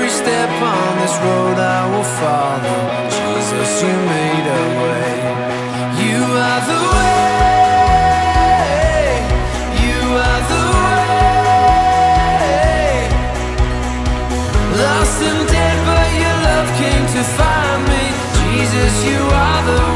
every step on this road I will follow. Jesus, you made a way. You are the way. You are the way. Lost and dead, but your love came to find me. Jesus, you are the way.